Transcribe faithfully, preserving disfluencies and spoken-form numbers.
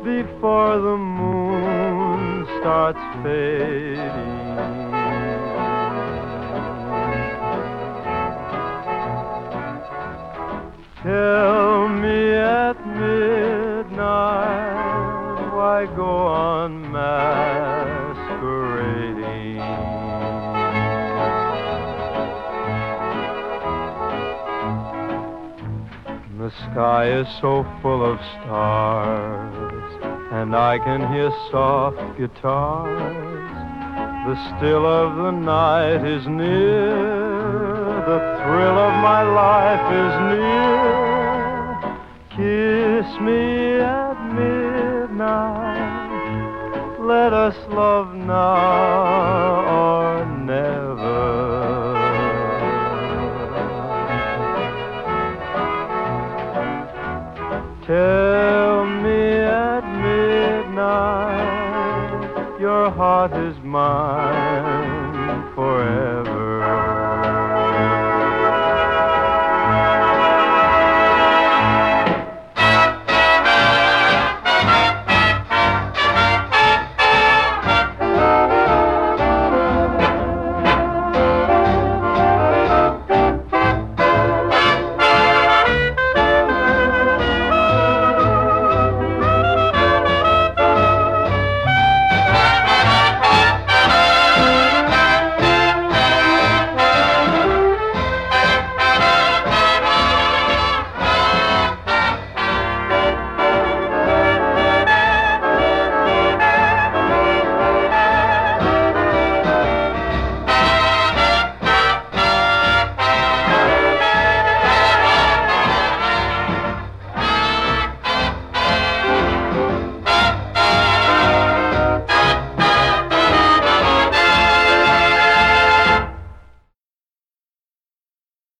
before the moon starts fading. Tell me at midnight, why go on masquerading? The sky is so full of stars, and I can hear soft guitars. The still of the night is near, the thrill of my life is near. Kiss me at midnight, let us love now or never. Tell me at midnight, your heart is mine.